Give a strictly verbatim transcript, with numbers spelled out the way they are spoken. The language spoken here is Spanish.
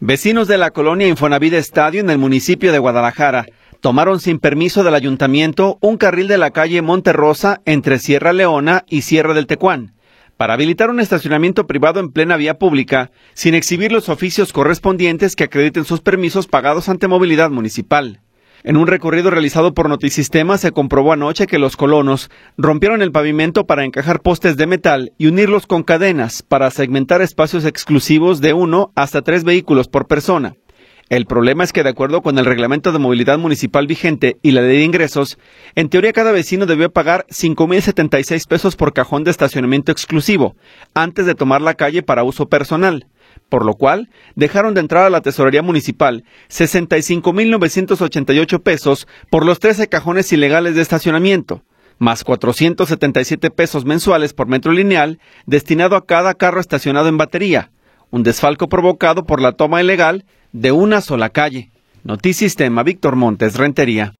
Vecinos de la colonia Infonavit Estadio en el municipio de Guadalajara tomaron sin permiso del ayuntamiento un carril de la calle Monterrosa entre Sierra Leona y Sierra del Tecuán para habilitar un estacionamiento privado en plena vía pública sin exhibir los oficios correspondientes que acrediten sus permisos pagados ante Movilidad Municipal. En un recorrido realizado por Notisistema se comprobó anoche que los colonos rompieron el pavimento para encajar postes de metal y unirlos con cadenas para segmentar espacios exclusivos de uno hasta tres vehículos por persona. El problema es que, de acuerdo con el reglamento de movilidad municipal vigente y la ley de ingresos, en teoría cada vecino debió pagar cinco mil setenta y seis pesos por cajón de estacionamiento exclusivo antes de tomar la calle para uso personal, por lo cual dejaron de entrar a la tesorería municipal sesenta y cinco mil novecientos ochenta y ocho pesos por los trece cajones ilegales de estacionamiento, más cuatrocientos setenta y siete pesos mensuales por metro lineal destinado a cada carro estacionado en batería, un desfalco provocado por la toma ilegal de una sola calle. Notisistema, Víctor Montes, Rentería.